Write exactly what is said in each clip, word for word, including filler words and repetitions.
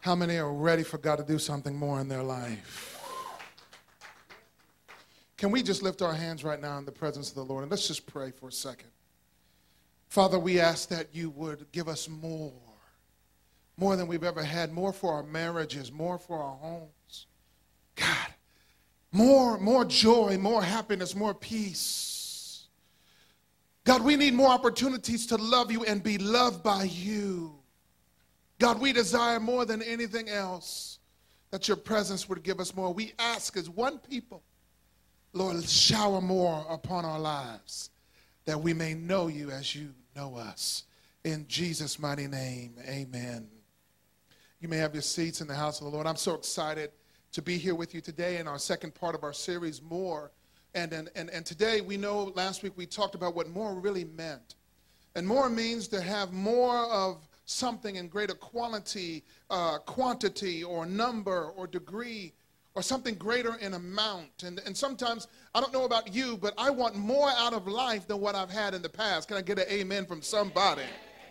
How many are ready for God to do something more in their life? Can we just lift our hands right now in the presence of the Lord and let's just pray for a second. Father, we ask that you would give us more, more than we've ever had, more for our marriages, more for our homes. God, more, more joy, more happiness, more peace. God, we need more opportunities to love you and be loved by you. God, we desire more than anything else that your presence would give us more. We ask as one people, Lord, shower more upon our lives that we may know you as you know us. In Jesus' mighty name, amen. You may have your seats in the house of the Lord. I'm so excited to be here with you today in our second part of our series, More. And, and, and, and today we know last week we talked about what more really meant. And more means to have more of something in greater quality, uh, quantity, or number, or degree, or something greater in amount. And, and sometimes, I don't know about you, but I want more out of life than what I've had in the past. Can I get an amen from somebody?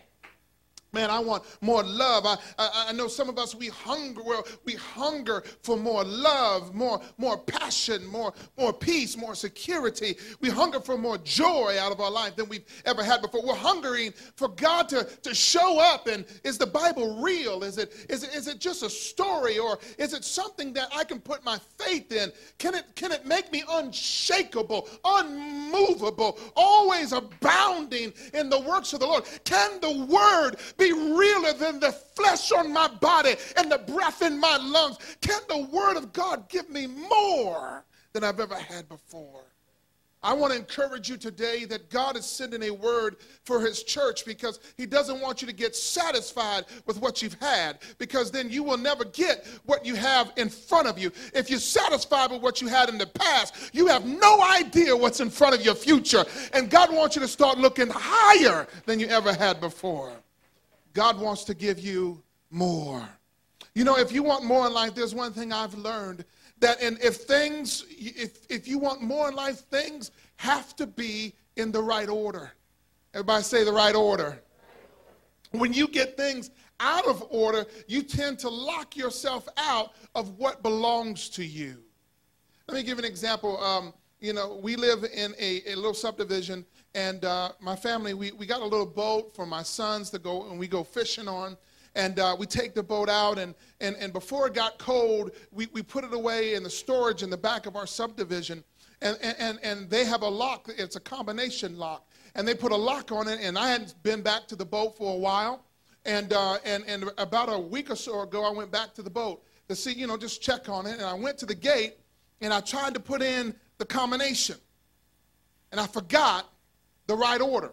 Man, I want more love. I, I, I know some of us, we hunger, well, we hunger for more love, more, more passion, more, more peace, more security. We hunger for more joy out of our life than we've ever had before. We're hungering for God to, to show up. And is the Bible real? Is it, is it, is it just a story? Or is it something that I can put my faith in? Can it, can it make me unshakable, unmovable, always abounding in the works of the Lord? Can the word be realer than the flesh on my body and the breath in my lungs? Can the word of God give me more than I've ever had before? I want to encourage you today that God is sending a word for his church because he doesn't want you to get satisfied with what you've had, because then you will never get what you have in front of you. If you're satisfied with what you had in the past, you have no idea what's in front of your future. And God wants you to start looking higher than you ever had before. God wants to give you more. You know, if you want more in life, there's one thing I've learned, that in, if things, if, if you want more in life, things have to be in the right order. Everybody say the right order. When you get things out of order, you tend to lock yourself out of what belongs to you. Let me give an example. Um, you know, we live in a, a little subdivision, and uh, my family, we, we got a little boat for my sons to go, and we go fishing on. And uh, we take the boat out, and, and, and before it got cold, we, we put it away in the storage in the back of our subdivision. And, and, and they have a lock. It's a combination lock. And they put a lock on it, and I hadn't been back to the boat for a while. And, uh, and, and about a week or so ago, I went back to the boat to see, you know, just check on it. And I went to the gate, and I tried to put in the combination. And I forgot the right order.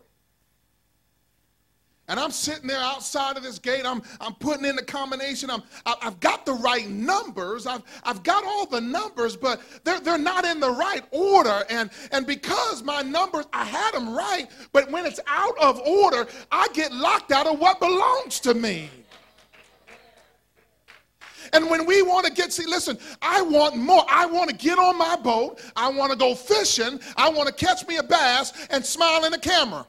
And I'm sitting there outside of this gate. I'm, I'm putting in the combination. I'm, I, I've got the right numbers. I've, I've got all the numbers, but they're, they're not in the right order. And, and because my numbers, I had them right, but when it's out of order, I get locked out of what belongs to me. And when we want to get, see, listen, I want more. I want to get on my boat. I want to go fishing. I want to catch me a bass and smile in the camera.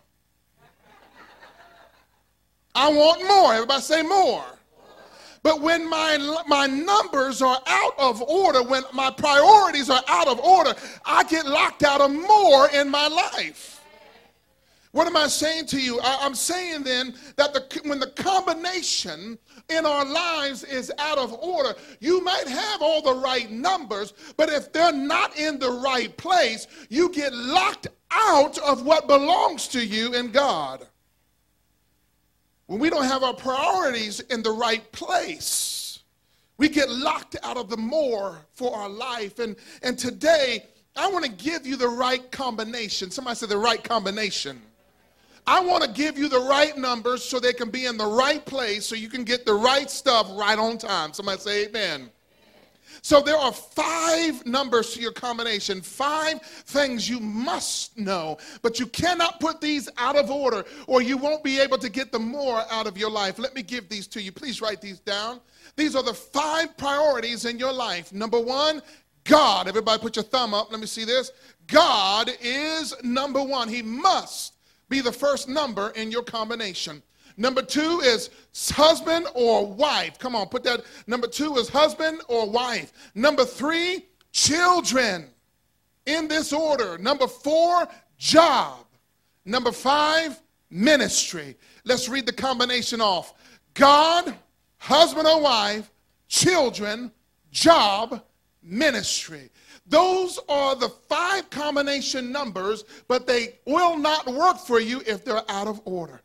I want more. Everybody say more. But when my, my numbers are out of order, when my priorities are out of order, I get locked out of more in my life. What am I saying to you? I, I'm saying then that the, when the combination in our lives is out of order, you might have all the right numbers, but if they're not in the right place, you get locked out of what belongs to you in God. When we don't have our priorities in the right place, we get locked out of the more for our life. And, and today, I want to give you the right combination. Somebody said the right combination. I want to give you the right numbers so they can be in the right place so you can get the right stuff right on time. Somebody say amen. So there are five numbers to your combination, five things you must know, but you cannot put these out of order or you won't be able to get the more out of your life. Let me give these to you. Please write these down. These are the five priorities in your life. Number one, God. Everybody put your thumb up. Let me see this. God is number one. He must be the first number in your combination. Number two is husband or wife. Come on, put that. Number two is husband or wife. Number three, children. In this order. Number four, job. Number five, ministry. Let's read the combination off. God, husband or wife, children, job, ministry. Those are the five combination numbers, but they will not work for you if they're out of order.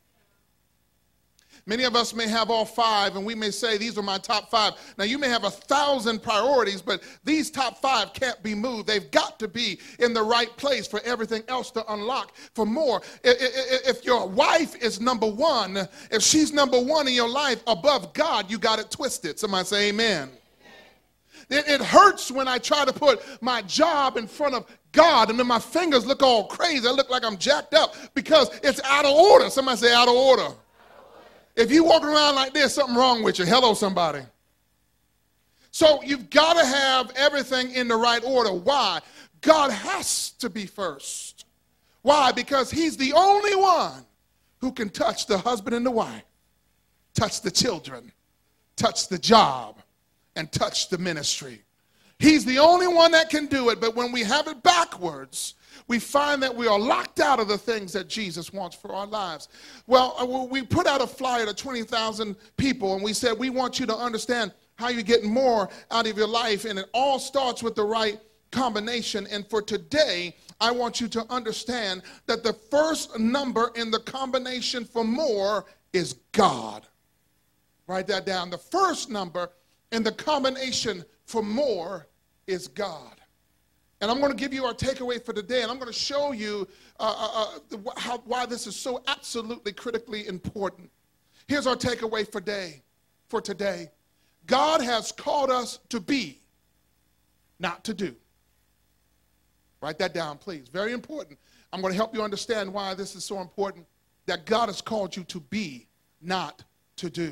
Many of us may have all five, and we may say, these are my top five. Now, you may have a thousand priorities, but these top five can't be moved. They've got to be in the right place for everything else to unlock for more. If your wife is number one, if she's number one in your life above God, you got it twisted. Somebody say amen. It, it hurts when I try to put my job in front of God, and then my fingers look all crazy. I look like I'm jacked up because it's out of order. Somebody say out of order. If you walk around like this, something wrong with you. Hello, somebody. So you've got to have everything in the right order. Why? God has to be first. Why? Because he's the only one who can touch the husband and the wife, touch the children, touch the job, and touch the ministry. He's the only one that can do it, but when we have it backwards, we find that we are locked out of the things that Jesus wants for our lives. Well, we put out a flyer to twenty thousand people, and we said, we want you to understand how you get more out of your life, and it all starts with the right combination. And for today, I want you to understand that the first number in the combination for more is God. Write that down. The first number in the combination for more is God. And I'm going to give you our takeaway for today, and I'm going to show you uh, uh, how, why this is so absolutely critically important. Here's our takeaway for day, for today. God has called us to be, not to do. Write that down, please. Very important. I'm going to help you understand why this is so important, that God has called you to be, not to do.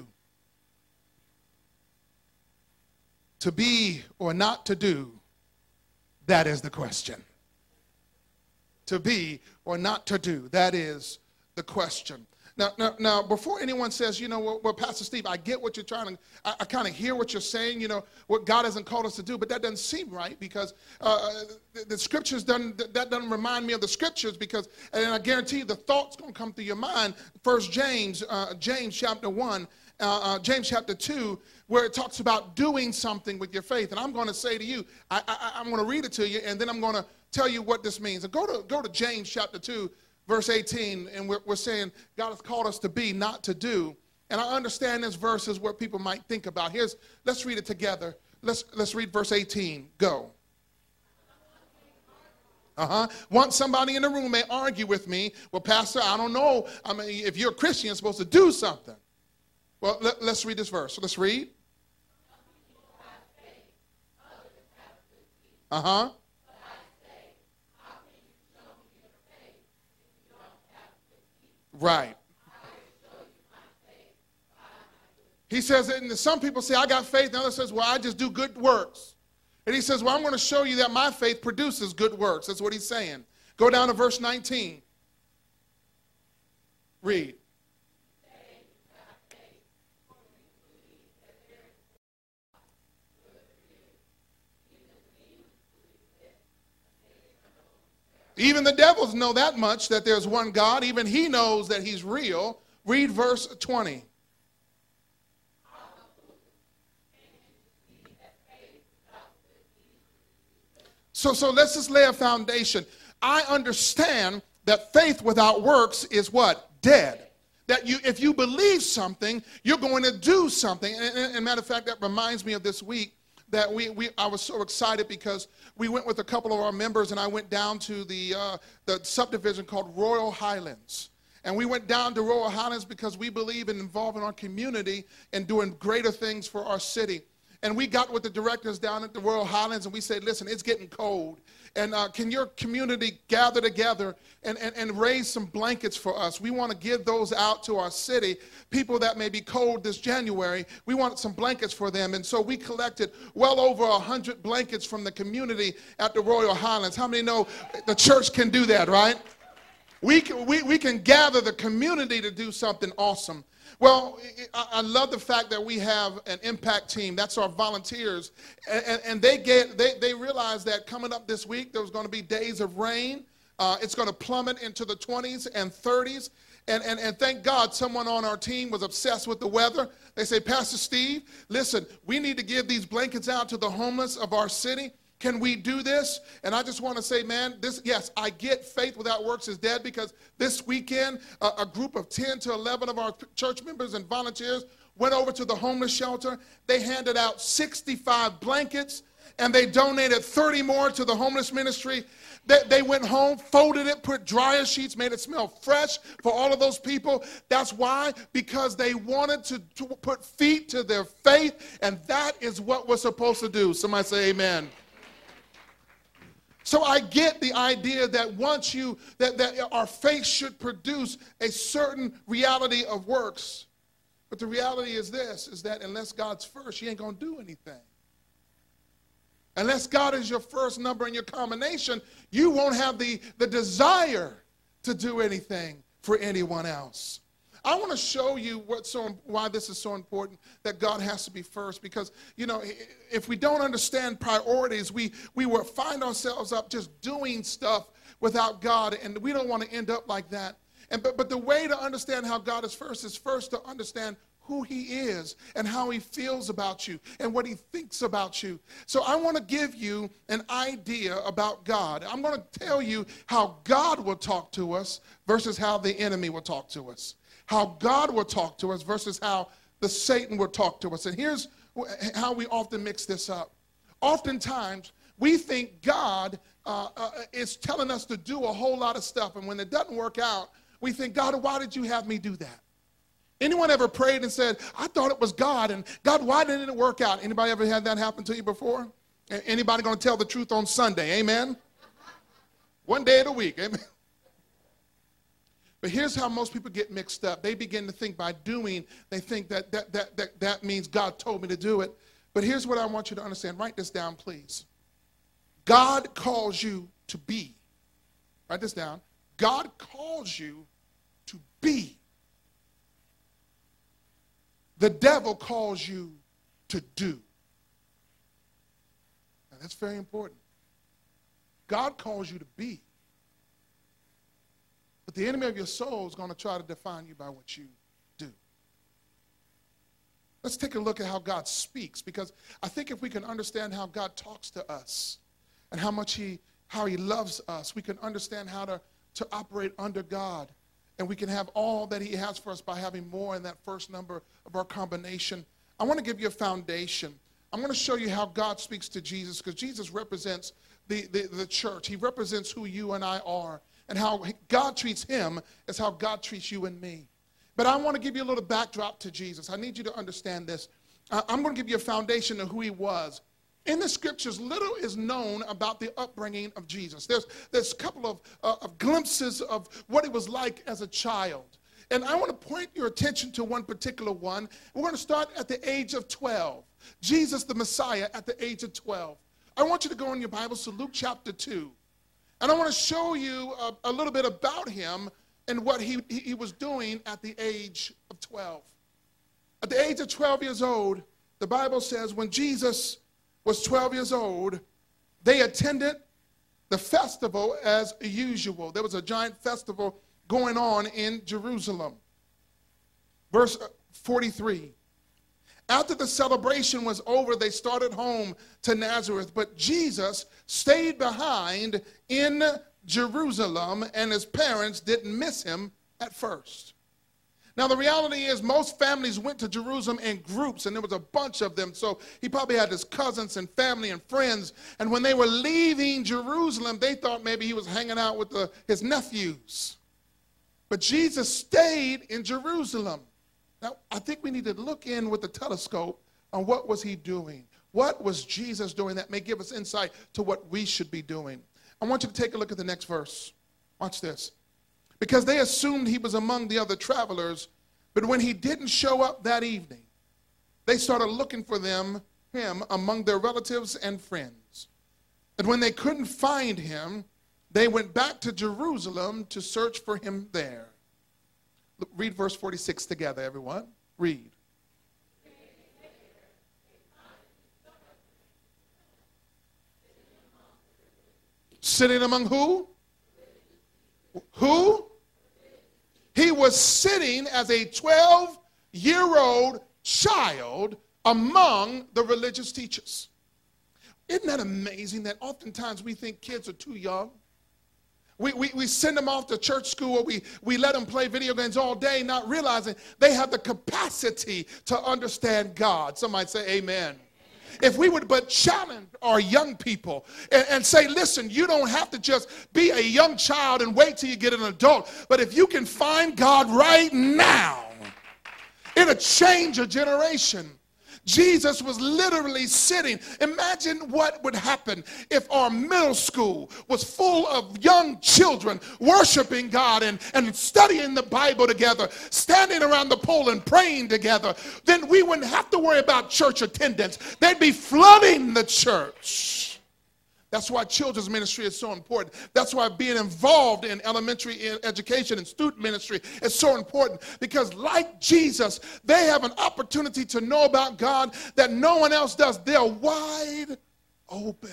To be or not to do, that is the question. To be or not to do, that is the question. Now, now, now before anyone says, you know, well, well Pastor Steve, I get what you're trying to, I, I kind of hear what you're saying, you know, what God hasn't called us to do, but that doesn't seem right because uh, the, the scriptures, doesn't, that doesn't remind me of the scriptures because, and I guarantee you the thought's going to come through your mind. First James, uh, James chapter one, uh, uh, James chapter two, where it talks about doing something with your faith. And I'm going to say to you, I, I, I'm going to read it to you, and then I'm going to tell you what this means. And go to, go to James chapter two, verse eighteen, and we're, we're saying God has called us to be, not to do. And I understand this verse is what people might think about. Here's, let's read it together. Let's, let's read verse eighteen. Go. Uh-huh. Once somebody in the room may argue with me, well, Pastor, I don't know. I mean, if you're a Christian, you're supposed to do something. Well, let, let's read this verse. So let's read. Uh-huh. Right. He says, and some people say, I got faith, and others says, well, I just do good works. And he says, well, I'm going to show you that my faith produces good works. That's what he's saying. Go down to verse nineteen. Read. Even the devils know that much, that there's one God. Even he knows that he's real. Read verse twenty. So, so let's just lay a foundation. I understand that faith without works is what? Dead. That you, if you believe something, you're going to do something. And, and, and matter of fact, that reminds me of this week. That we, we, I was so excited because we went with a couple of our members, and I went down to the, uh, the subdivision called Royal Highlands. And we went down to Royal Highlands because we believe in involving our community and doing greater things for our city. And we got with the directors down at the Royal Highlands, and we said, listen, it's getting cold. And uh, can your community gather together and, and, and raise some blankets for us? We want to give those out to our city, people that may be cold this January. We want some blankets for them. And so we collected well over one hundred blankets from the community at the Royal Highlands. How many know the church can do that, right? We can, we, we can gather the community to do something awesome. Well, I love the fact that we have an impact team. That's our volunteers. And, and, and they, get, they, they realize that coming up this week, there's going to be days of rain. Uh, it's going to plummet into the twenties and thirties. And, and, and thank God someone on our team was obsessed with the weather. They say, Pastor Steve, listen, we need to give these blankets out to the homeless of our city. Can we do this? And I just want to say, man, this, yes, I get faith without works is dead, because this weekend, a, a group of ten to eleven of our church members and volunteers went over to the homeless shelter. They handed out sixty-five blankets, and they donated thirty more to the homeless ministry. They, they went home, folded it, put dryer sheets, made it smell fresh for all of those people. That's why, because they wanted to, to put feet to their faith, and that is what we're supposed to do. Somebody say amen. So I get the idea that once you, that, that our faith should produce a certain reality of works. But the reality is this, is that unless God's first, you ain't going to do anything. Unless God is your first number in your combination, you won't have the, the desire to do anything for anyone else. I want to show you what's so, why this is so important, that God has to be first. Because, you know, if we don't understand priorities, we, we will find ourselves up just doing stuff without God, and we don't want to end up like that. And but, but the way to understand how God is first is first to understand who he is and how he feels about you and what he thinks about you. So I want to give you an idea about God. I'm going to tell you how God will talk to us versus how the enemy will talk to us. How God will talk to us versus how the Satan will talk to us. And here's how we often mix this up. Oftentimes, we think God uh, uh, is telling us to do a whole lot of stuff. And when it doesn't work out, we think, God, why did you have me do that? Anyone ever prayed and said, I thought it was God, and God, why didn't it work out? Anybody ever had that happen to you before? Anybody going to tell the truth on Sunday? Amen? One day of the week. Amen? But here's how most people get mixed up. They begin to think by doing, they think that that, that, that that means God told me to do it. But here's what I want you to understand. Write this down, please. God calls you to be. Write this down. God calls you to be. The devil calls you to do. Now, that's very important. God calls you to be. But the enemy of your soul is going to try to define you by what you do. Let's take a look at how God speaks, because I think if we can understand how God talks to us and how much he, how he loves us, we can understand how to, to operate under God. And we can have all that he has for us by having more in that first number of our combination. I want to give you a foundation. I'm going to show you how God speaks to Jesus, because Jesus represents the, the, the church. He represents who you and I are. And how God treats him is how God treats you and me. But I want to give you a little backdrop to Jesus. I need you to understand this. Uh, I'm going to give you a foundation of who he was. In the scriptures, little is known about the upbringing of Jesus. There's, there's a couple of, uh, of glimpses of what it was like as a child. And I want to point your attention to one particular one. We're going to start at the age of twelve. Jesus, the Messiah, at the age of twelve. I want you to go in your Bibles to Luke chapter two. And I want to show you a, a little bit about him and what he, he, he was doing at the age of twelve. At the age of twelve years old, the Bible says when Jesus was twelve years old, they attended the festival as usual. There was a giant festival going on in Jerusalem. Verse forty-three. After the celebration was over, they started home to Nazareth, but Jesus stayed behind in Jerusalem, and his parents didn't miss him at first. Now, the reality is most families went to Jerusalem in groups, and there was a bunch of them, so he probably had his cousins and family and friends, and when they were leaving Jerusalem, they thought maybe he was hanging out with the, his nephews. But Jesus stayed in Jerusalem. Now, I think we need to look in with the telescope on what was he doing. What was Jesus doing that may give us insight to what we should be doing? I want you to take a look at the next verse. Watch this. Because they assumed he was among the other travelers, but when he didn't show up that evening, they started looking for them, him among their relatives and friends. And when they couldn't find him, they went back to Jerusalem to search for him there. Look, read verse forty-six together, everyone. Read. Sitting among who? Who? He was sitting as a twelve-year-old child among the religious teachers. Isn't that amazing that oftentimes we think kids are too young? We, we, we send them off to church school, or we, we let them play video games all day, not realizing they have the capacity to understand God. Somebody say amen. If we would but challenge our young people and, and say, listen, you don't have to just be a young child and wait till you get an adult. But if you can find God right now, it'll change a generation. Jesus was literally sitting. Imagine what would happen if our middle school was full of young children worshiping God and, and studying the Bible together, standing around the pole and praying together. Then we wouldn't have to worry about church attendance. They'd be flooding the church. That's why children's ministry is so important. That's why being involved in elementary education and student ministry is so important, because like Jesus, they have an opportunity to know about God that no one else does. They're wide open.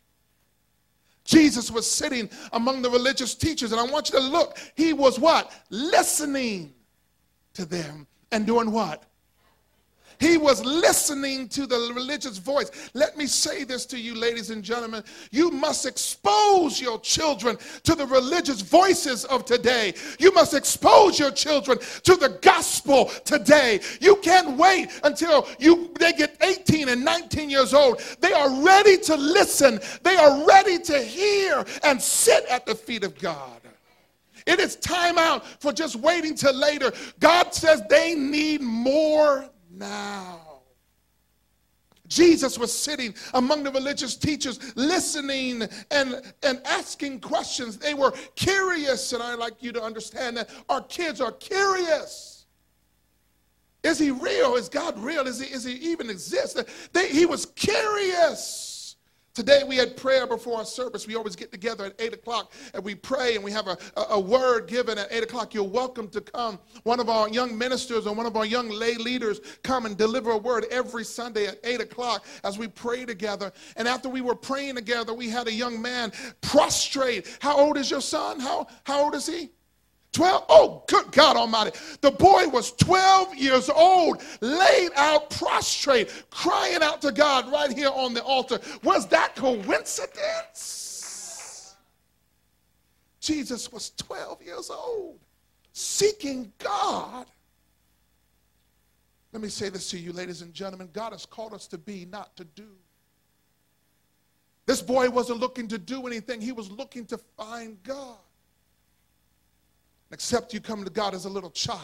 Jesus was sitting among the religious teachers, and I want you to look. He was what? Listening to them and doing what? He was listening to the religious voice. Let me say this to you, ladies and gentlemen. You must expose your children to the religious voices of today. You must expose your children to the gospel today. You can't wait until you they get eighteen and nineteen years old. They are ready to listen. They are ready to hear and sit at the feet of God. It is time out for just waiting till later. God says they need more now. Jesus was sitting among the religious teachers, listening and, and asking questions. They were curious, and I'd like you to understand that our kids are curious. Is he real? Is God real? Is he, is he even exist? They, he was curious. Today we had prayer before our service. We always get together at eight o'clock and we pray, and we have a, a, a word given at eight o'clock. You're welcome to come. One of our young ministers or one of our young lay leaders come and deliver a word every Sunday at eight o'clock as we pray together. And after we were praying together, we had a young man prostrate. How old is your son? How, how old is he? twelve? Oh, good God Almighty. The boy was twelve years old, laid out prostrate, crying out to God right here on the altar. Was that coincidence? Jesus was twelve years old, seeking God. Let me say this to you, ladies and gentlemen. God has called us to be, not to do. This boy wasn't looking to do anything. He was looking to find God. Except you come to God as a little child.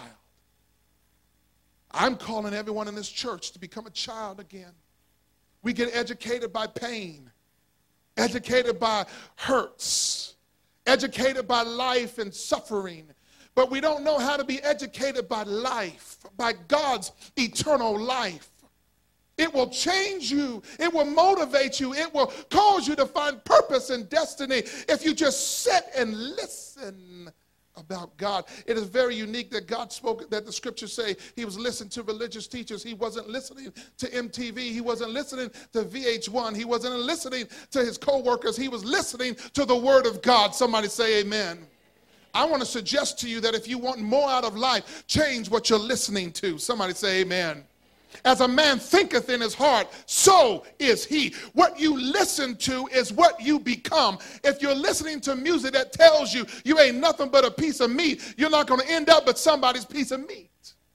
I'm calling everyone in this church to become a child again. We get educated by pain, educated by hurts, educated by life and suffering. But we don't know how to be educated by life, by God's eternal life. It will change you. It will motivate you. It will cause you to find purpose and destiny if you just sit and listen about God. It is very unique that God spoke, that the scriptures say he was listening to religious teachers. He wasn't listening to M T V. He wasn't listening to V H one. He wasn't listening to his co-workers. He was listening to the word of God. Somebody say amen. I want to suggest to you that if you want more out of life, change what you're listening to. Somebody say amen. As a man thinketh in his heart, so is he. What you listen to is what you become. If you're listening to music that tells you you ain't nothing but a piece of meat, you're not going to end up but somebody's piece of meat.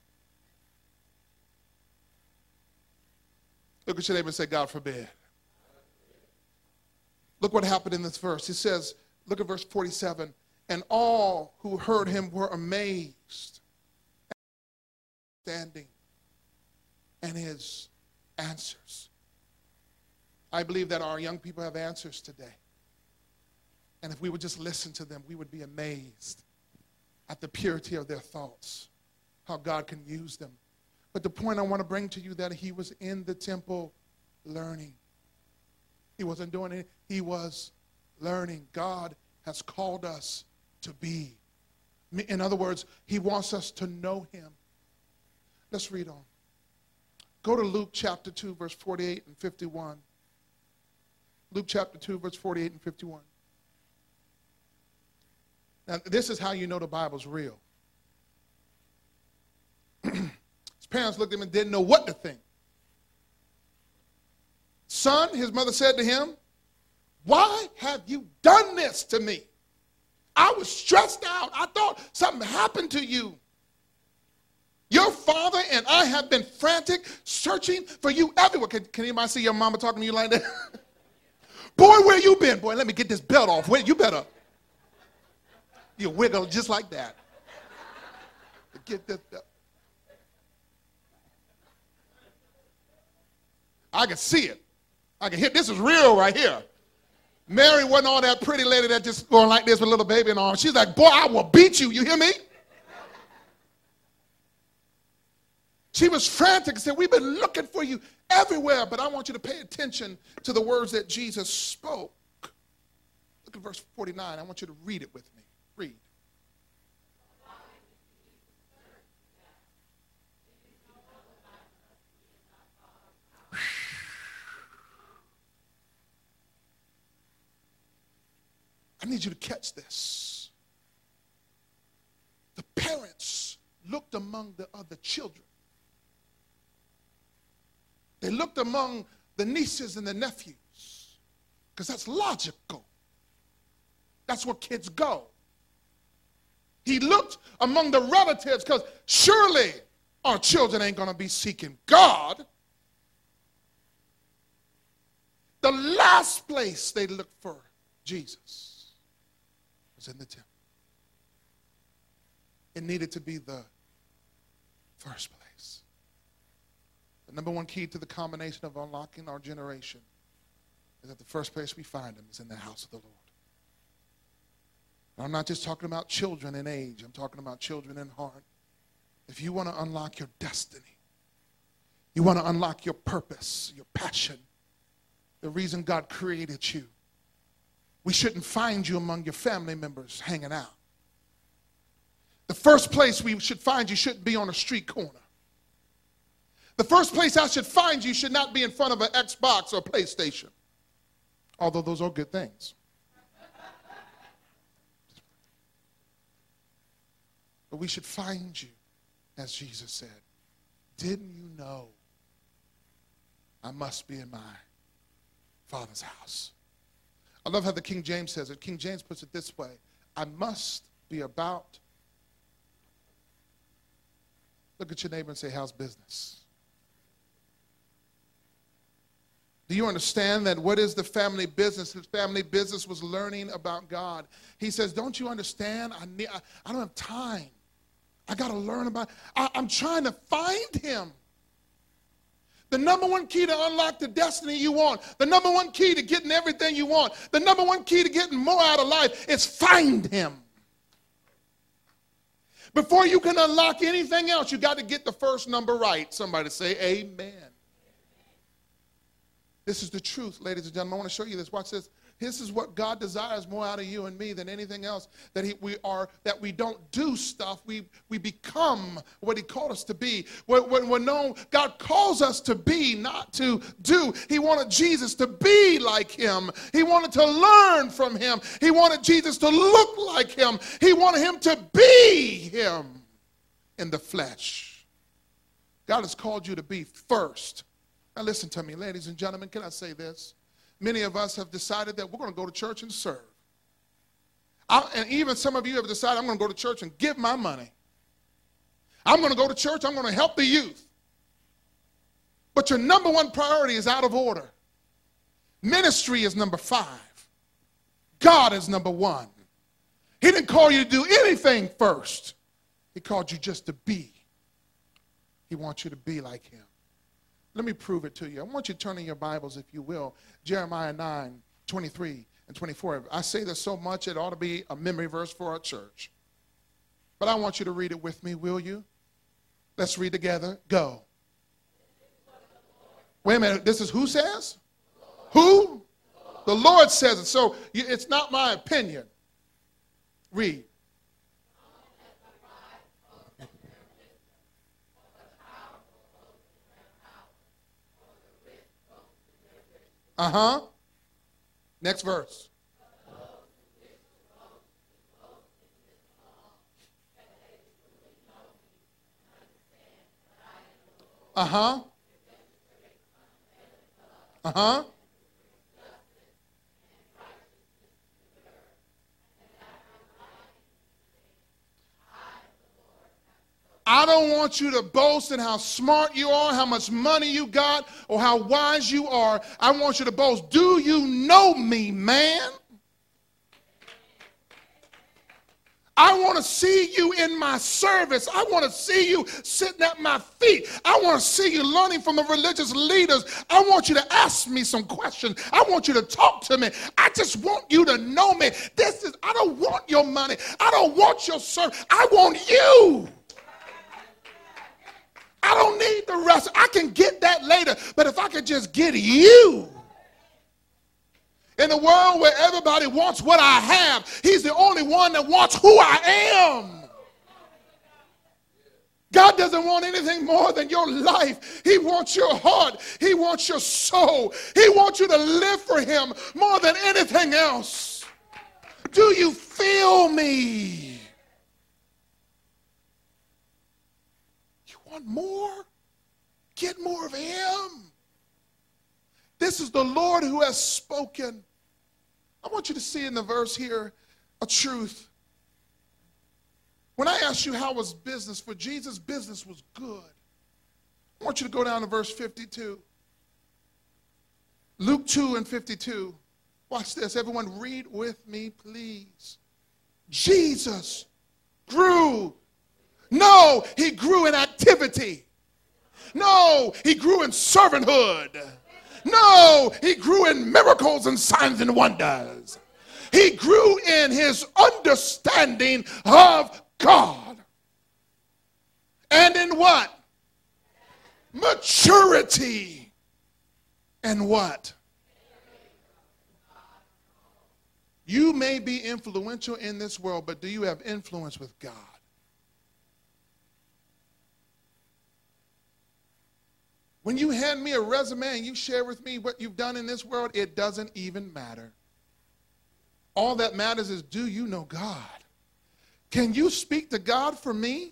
Look at your neighbor and say, God forbid. Look what happened in this verse. He says, look at verse forty-seven. And all who heard him were amazed, standing, and his answers. I believe that our young people have answers today. And if we would just listen to them, we would be amazed at the purity of their thoughts, how God can use them. But the point I want to bring to you, that he was in the temple learning. He wasn't doing it. He was learning. God has called us to be. In other words, he wants us to know him. Let's read on. Go to Luke chapter two, verse forty-eight and fifty-one. Luke chapter two, verse forty-eight and fifty-one. Now, this is how you know the Bible's real. His parents looked at him and didn't know what to think. Son, his mother said to him, why have you done this to me? I was stressed out. I thought something happened to you. Your father and I have been frantic, searching for you everywhere. Can, can anybody see your mama talking to you like that? Boy, where you been? Boy, let me get this belt off. Wait, you better. You wiggle just like that. Get this belt. I can see it. I can hit. This is real right here. Mary wasn't all that pretty lady that just going like this with a little baby in her arms. She's like, boy, I will beat you. You hear me? She was frantic and said, we've been looking for you everywhere, but I want you to pay attention to the words that Jesus spoke. Look at verse forty-nine. I want you to read it with me. Read. I need you to catch this. The parents looked among the other children. They looked among the nieces and the nephews because that's logical. That's where kids go. He looked among the relatives because surely our children ain't going to be seeking God. The last place they looked for Jesus was in the temple. It needed to be the first place. The number one key to the combination of unlocking our generation is that the first place we find him is in the house of the Lord. And I'm not just talking about children in age. I'm talking about children in heart. If you want to unlock your destiny, you want to unlock your purpose, your passion, the reason God created you, we shouldn't find you among your family members hanging out. The first place we should find you shouldn't be on a street corner. The first place I should find you should not be in front of an Xbox or PlayStation, although those are good things. But we should find you, as Jesus said, didn't you know I must be in my Father's house? I love how the King James says it. King James puts it this way: I must be about. Look at your neighbor and say, how's business? Do you understand that what is the family business? His family business was learning about God. He says, don't you understand? I, need, I, I don't have time. I got to learn about, I, I'm trying to find him. The number one key to unlock the destiny you want, the number one key to getting everything you want, the number one key to getting more out of life is find him. Before you can unlock anything else, you got to get the first number right. Somebody say amen. This is the truth, ladies and gentlemen. I want to show you this. Watch this. This is what God desires more out of you and me than anything else. That he, we are, that we don't do stuff. We we become what he called us to be. When, when, when no, God calls us to be, not to do. He wanted Jesus to be like him. He wanted to learn from him. He wanted Jesus to look like him. He wanted him to be him in the flesh. God has called you to be first. Now listen to me, ladies and gentlemen. Can I say this? Many of us have decided that we're going to go to church and serve. I, and even some of you have decided, I'm going to go to church and give my money. I'm going to go to church. I'm going to help the youth. But your number one priority is out of order. Ministry is number five. God is number one. He didn't call you to do anything first. He called you just to be. He wants you to be like him. Let me prove it to you. I want you to turn in your Bibles, if you will, Jeremiah nine, twenty-three and twenty-four. I say this so much it ought to be a memory verse for our church. But I want you to read it with me, will you? Let's read together. Go. Wait a minute. This is who says? Who? The Lord says it. So it's not my opinion. Read. Uh-huh. Next verse. Uh-huh. Uh-huh. I don't want you to boast in how smart you are, how much money you got, or how wise you are. I want you to boast. Do you know me, man? I want to see you in my service. I want to see you sitting at my feet. I want to see you learning from the religious leaders. I want you to ask me some questions. I want you to talk to me. I just want you to know me. This is, I don't want your money. I don't want your service. I want you. I don't need the rest. I can get that later. But if I could just get you. In a world where everybody wants what I have, he's the only one that wants who I am. God doesn't want anything more than your life. He wants your heart. He wants your soul. He wants you to live for him more than anything else. Do you feel me? You want more? Get more of him. This is the Lord who has spoken. I want you to see in the verse here a truth. When I asked you how was business for Jesus, business was good. I want you to go down to verse fifty-two. Luke two and fifty-two. Watch this. Everyone read with me, please. Jesus grew. No, he grew in activity. No, he grew in servanthood. No, he grew in miracles and signs and wonders. He grew in his understanding of God. And in what? Maturity. And what? You may be influential in this world, but do you have influence with God? When you hand me a resume and you share with me what you've done in this world, it doesn't even matter. All that matters is, do you know God? Can you speak to God for me?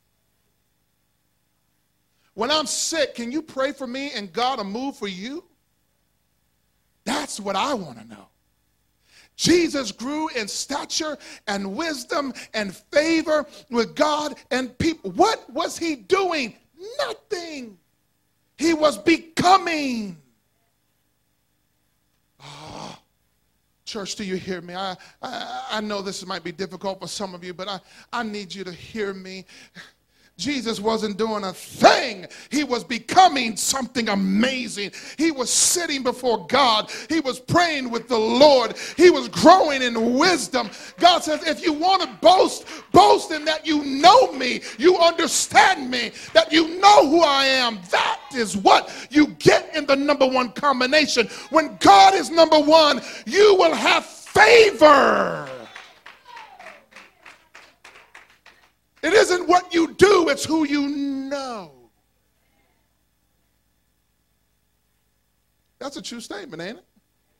When I'm sick, can you pray for me and God will move for you? That's what I want to know. Jesus grew in stature and wisdom and favor with God and people. What was he doing? Nothing. He was becoming. Oh, church, do you hear me? I, I, I know this might be difficult for some of you, but I, I need you to hear me. Jesus wasn't doing a thing. He was becoming something amazing. He was sitting before God. He was praying with the Lord. He was growing in wisdom. God says, if you want to boast, boast in that you know me, you understand me, that you know who I am. That is what you get in the number one combination. When God is number one, you will have favor. It isn't what you do, it's who you know. That's a true statement, ain't it?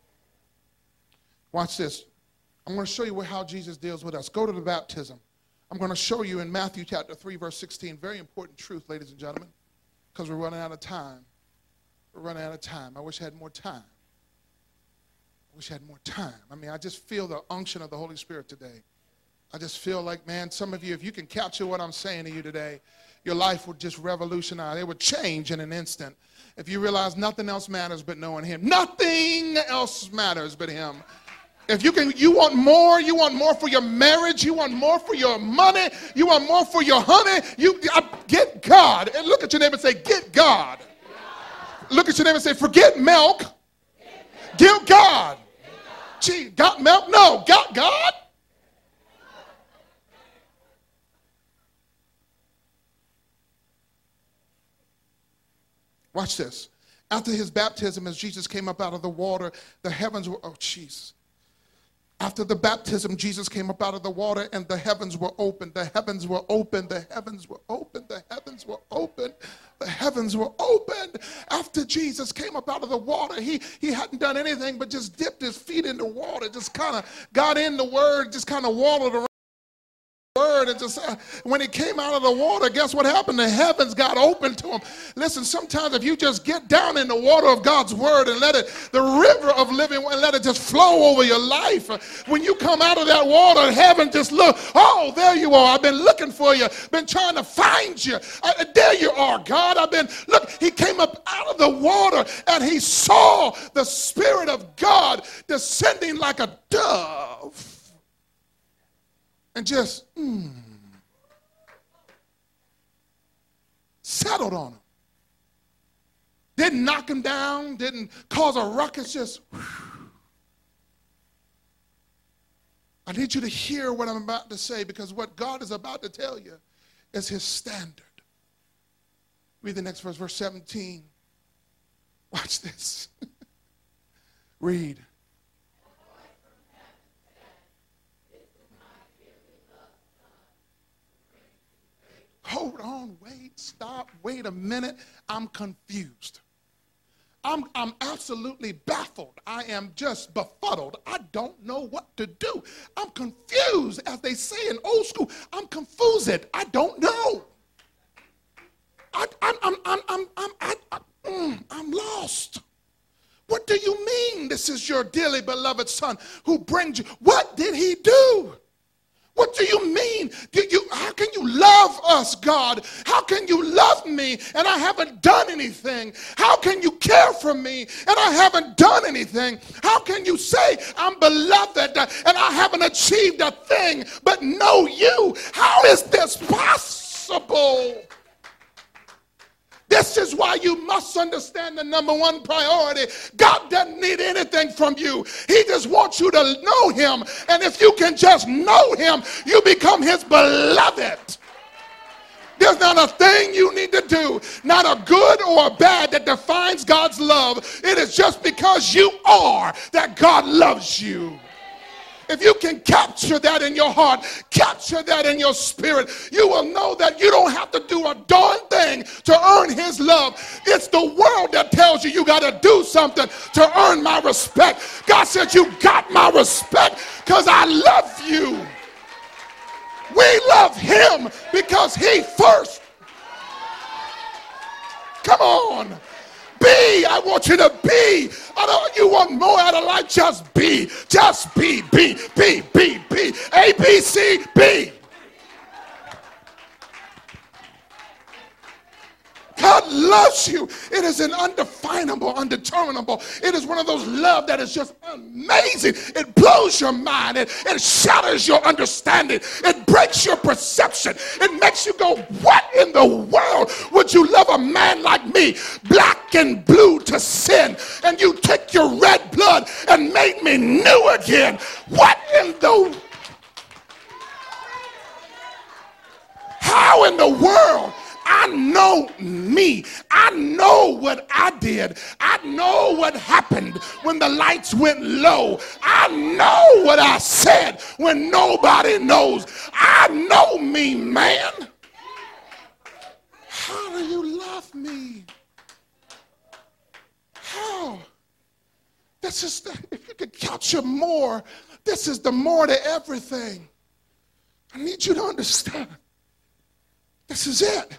Watch this. I'm going to show you how Jesus deals with us. Go to the baptism. I'm going to show you in Matthew chapter three, verse sixteen. Very important truth, ladies and gentlemen, because we're running out of time. We're running out of time. I wish I had more time. I wish I had more time. I mean, I just feel the unction of the Holy Spirit today. I just feel like, man, some of you, if you can capture what I'm saying to you today, your life would just revolutionize. It would change in an instant. If you realize nothing else matters but knowing him. Nothing else matters but him. If you can, you want more, you want more for your marriage, you want more for your money, you want more for your honey, you uh, get God. And look at your neighbor and say, get God. Look at your neighbor and say, forget milk. Get God. Gee, got milk? No, got God. Watch this. After his baptism, as Jesus came up out of the water, the heavens were, oh, Jesus. After the baptism, Jesus came up out of the water and the heavens were open. The heavens were open. The heavens were open. The heavens were open. The heavens were opened. After Jesus came up out of the water, he, he hadn't done anything but just dipped his feet in the water, just kind of got in the word, just kind of wallowed around. Word and just uh, when he came out of the water, guess what happened? The heavens got open to him. Listen, sometimes if you just get down in the water of God's word and let it, the river of living, and let it just flow over your life, when you come out of that water, heaven just look, oh, there you are. I've been looking for you, been trying to find you. I, there you are, God. I've been, look, he came up out of the water and he saw the Spirit of God descending like a dove. And just mm, settled on him. Didn't knock him down, didn't cause a ruckus, just whew. I need you to hear what I'm about to say, because what God is about to tell you is his standard. Read the next verse, verse seventeen. Watch this. Read. Hold on, wait, stop, wait a minute. I'm confused. I'm, I'm absolutely baffled. I am just befuddled. I don't know what to do. I'm confused, as they say in old school. I'm confused. I don't know. I, I'm, I'm, I'm, I'm, I'm, I, I, mm, I'm lost. What do you mean this is your dearly beloved son who brings you? What did he do? What do you mean? Do you, how can you love us, God? How can you love me and I haven't done anything? How can you care for me and I haven't done anything? How can you say I'm beloved and I haven't achieved a thing but know you? How is this possible? This is why you must understand the number one priority. God doesn't need anything from you. He just wants you to know him. And if you can just know him, you become his beloved. There's not a thing you need to do, not a good or a bad, that defines God's love. It is just because you are that God loves you. If you can capture that in your heart, capture that in your spirit, you will know that you don't have to do a darn thing to earn his love. It's the world that tells you you got to do something to earn my respect. God said, you got my respect because I love you. We love him because he first. Come on. Be. I want you to be. I don't, you want more out of life? Just be. Just be. Be. Be. Be. Be. A, B, C, B. God loves you. It is an undefinable, undeterminable. It is one of those love that is just amazing. It blows your mind. It, it shatters your understanding. It breaks your perception. It makes you go, what in the world would you love a man like me, black and blue to sin, and you took your red blood and made me new again? What in the... How in the world? I know me. I know what I did. I know what happened when the lights went low. I know what I said when nobody knows. I know me, man. How do you love me? How? This is the, if you could capture more, this is the more to everything. I need you to understand. This is it.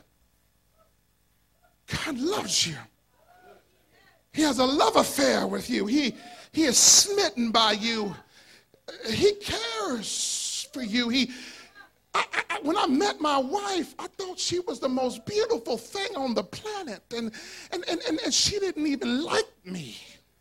God loves you. He has a love affair with you. He, he is smitten by you. He cares for you. He, I, I, when I met my wife, I thought she was the most beautiful thing on the planet. And, and, and, and, and she didn't even like me.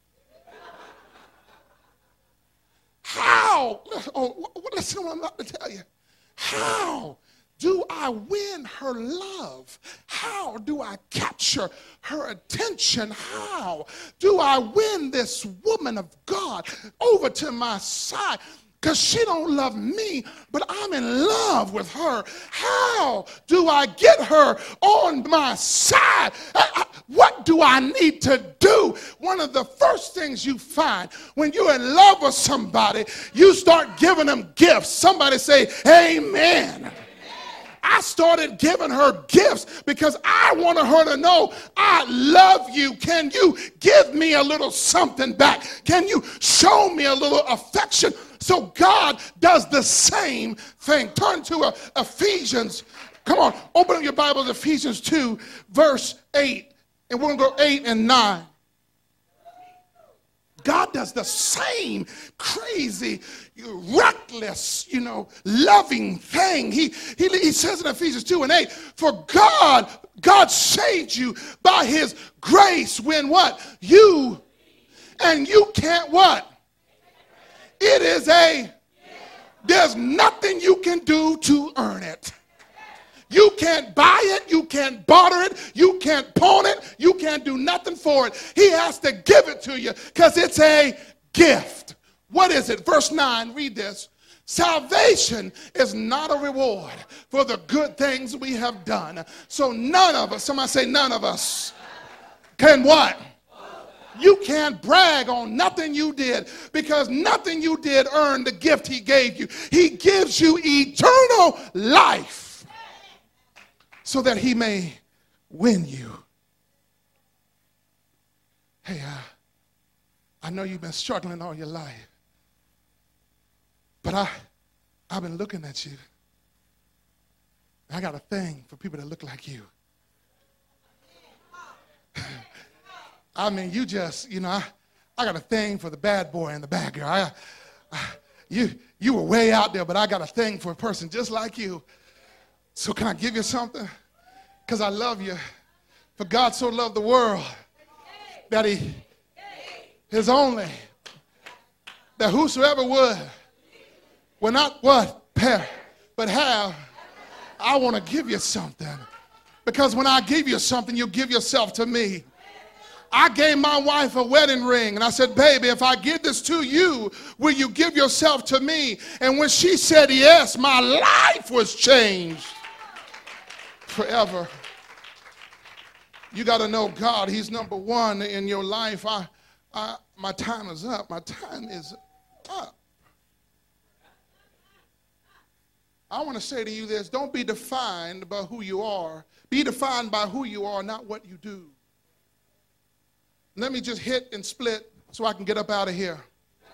How? Oh, listen to what I'm about to tell you. How do I win her love? How do I capture her attention? How do I win this woman of God over to my side? Because she don't love me, but I'm in love with her. How do I get her on my side? I, I, what do I need to do? One of the first things you find when you're in love with somebody, you start giving them gifts. Somebody say, amen. I started giving her gifts because I wanted her to know I love you. Can you give me a little something back? Can you show me a little affection? So God does the same thing. Turn to uh, Ephesians. Come on, open up your Bible to Ephesians two, verse eight. And we're going to go eight and nine. God does the same crazy, reckless, you know, loving thing. He, he, he says in Ephesians two and eight, for God, God saved you by his grace when what? You, and you can't what? It is a, there's nothing you can do to earn it. You can't buy it. You can't barter it. You can't pawn it. You can't do nothing for it. He has to give it to you because it's a gift. What is it? Verse nine, read this. Salvation is not a reward for the good things we have done. So none of us, somebody say none of us, can what? You can't brag on nothing you did because nothing you did earned the gift he gave you. He gives you eternal life, so that he may win you. Hey, uh, I know you've been struggling all your life, but I, I've been looking at you. I got a thing for people that look like you. I mean, you just, you know, I, I got a thing for the bad boy and the bad girl. I, I, you, you were way out there, but I got a thing for a person just like you. So can I give you something? Because I love you. For God so loved the world that he, his only, that whosoever would, will not what? Perish, but have. I want to give you something. Because when I give you something, you give yourself to me. I gave my wife a wedding ring, and I said, baby, if I give this to you, will you give yourself to me? And when she said yes, my life was changed forever. You got to know God. He's number one in your life. I, I, my time is up. My time is up. I want to say to you this. Don't be defined by who you are. Be defined by who you are, not what you do. Let me just hit and split so I can get up out of here.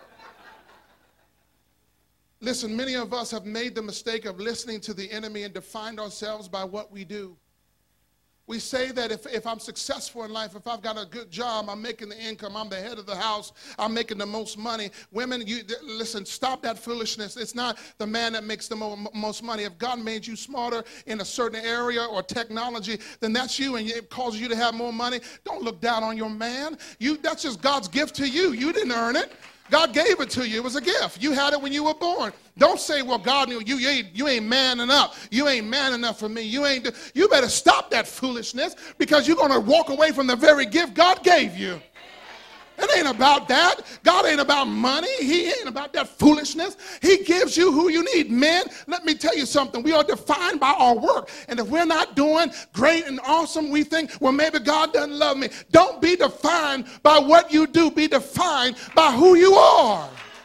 Listen, many of us have made the mistake of listening to the enemy and defined ourselves by what we do. We say that if, if I'm successful in life, if I've got a good job, I'm making the income, I'm the head of the house, I'm making the most money. Women, you listen, stop that foolishness. It's not the man that makes the mo most money. If God made you smarter in a certain area or technology, then that's you, and it causes you to have more money. Don't look down on your man. You, that's just God's gift to you. You didn't earn it. God gave it to you. It was a gift. You had it when you were born. Don't say, well, God knew you. You ain't, you ain't man enough. You ain't man enough for me. You ain't. You better stop that foolishness because you're going to walk away from the very gift God gave you. It ain't about that. God ain't about money. He ain't about that foolishness. He gives you who you need. Men, let me tell you something. We are defined by our work. And if we're not doing great and awesome, we think, well, maybe God doesn't love me. Don't be defined by what you do. Be defined by who you are.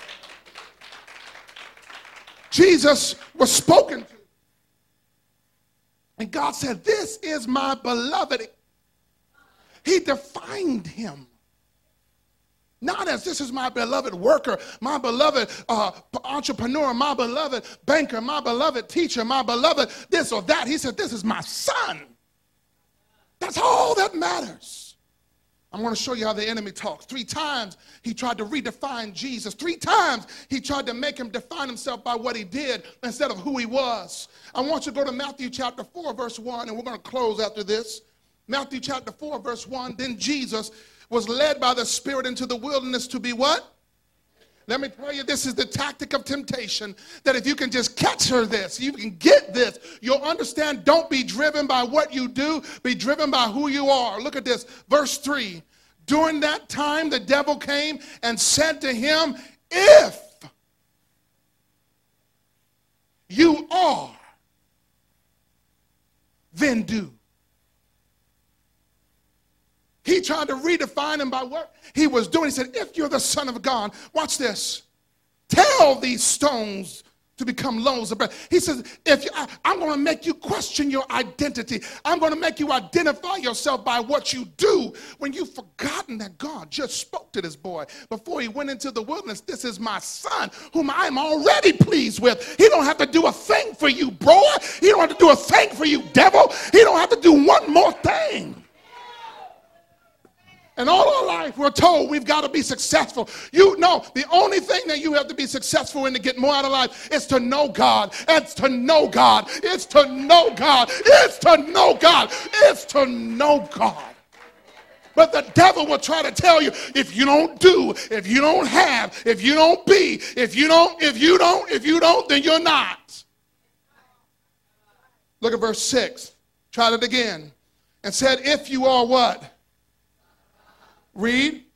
Jesus was spoken to. And God said, this is my beloved. He defined him. Not as this is my beloved worker, my beloved uh, entrepreneur, my beloved banker, my beloved teacher, my beloved this or that. He said, this is my son. That's all that matters. I'm going to show you how the enemy talks. Three times he tried to redefine Jesus. Three times he tried to make him define himself by what he did instead of who he was. I want you to go to Matthew chapter four, verse one, and we're going to close after this. Matthew chapter four, verse one, then Jesus was led by the Spirit into the wilderness to be what? Let me tell you, this is the tactic of temptation, that if you can just catch her this, you can get this, you'll understand. Don't be driven by what you do, be driven by who you are. Look at this, verse three. During that time, the devil came and said to him, if you are, then do. He tried to redefine him by what he was doing. He said, if you're the Son of God, watch this. Tell these stones to become loaves of bread. He says, if you, I, I'm going to make you question your identity. I'm going to make you identify yourself by what you do when you've forgotten that God just spoke to this boy before he went into the wilderness. This is my son whom I am already pleased with. He don't have to do a thing for you, bro. He don't have to do a thing for you, devil. He don't have to do one more thing. And all our life, we're told we've got to be successful. You know, the only thing that you have to be successful in to get more out of life is to know God. It's to know God. It's to know God. It's to know God. It's to know God. But the devil will try to tell you, if you don't do, if you don't have, if you don't be, if you don't, if you don't, if you don't, then you're not. Look at verse six. Try it again. And said, if you are what? Read.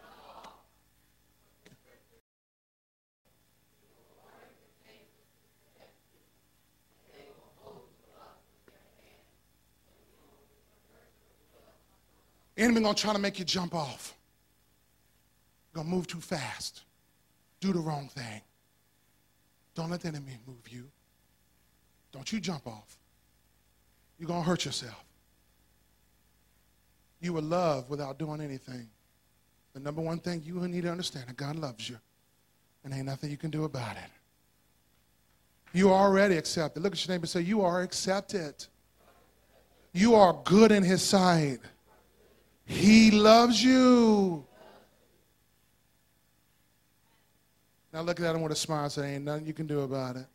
Enemy gonna try to make you jump off. Gonna move too fast. Do the wrong thing. Don't let the enemy move you. Don't you jump off. You're gonna hurt yourself. You will love without doing anything. The number one thing you need to understand is God loves you, and ain't nothing you can do about it. You are already accepted. Look at your neighbor and say, you are accepted. You are good in his sight. He loves you. Now look at him with a smile and say, ain't nothing you can do about it.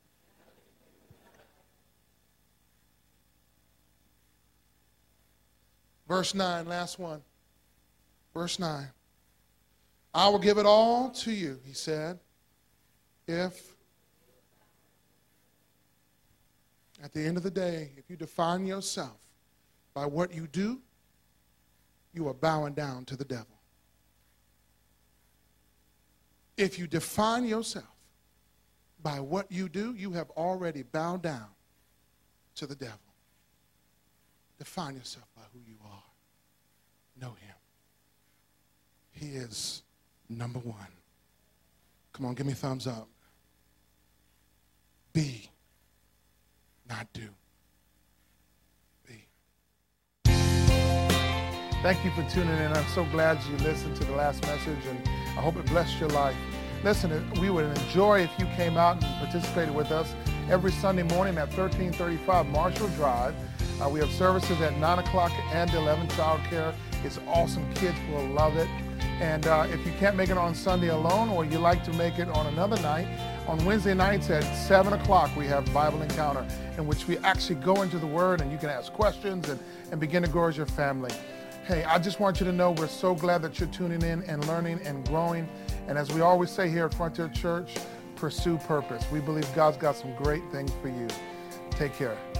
Verse nine, last one. Verse nine. I will give it all to you, he said, if at the end of the day, if you define yourself by what you do, you are bowing down to the devil. If you define yourself by what you do, you have already bowed down to the devil. Define yourself by who you are. Know him. He is number one. Come on, give me a thumbs up. Be, not do. Be. Thank you for tuning in. I'm so glad you listened to the last message, and I hope it blessed your life. Listen, we would enjoy if you came out and participated with us every Sunday morning at thirteen thirty-five Marshall Drive. Uh, we have services at nine o'clock and eleven, child care. It's awesome. Kids will love it. And uh, if you can't make it on Sunday alone, or you like to make it on another night, on Wednesday nights at seven o'clock, we have Bible Encounter, in which we actually go into the Word and you can ask questions and, and begin to grow as your family. Hey, I just want you to know we're so glad that you're tuning in and learning and growing. And as we always say here at Frontier Church, pursue purpose. We believe God's got some great things for you. Take care.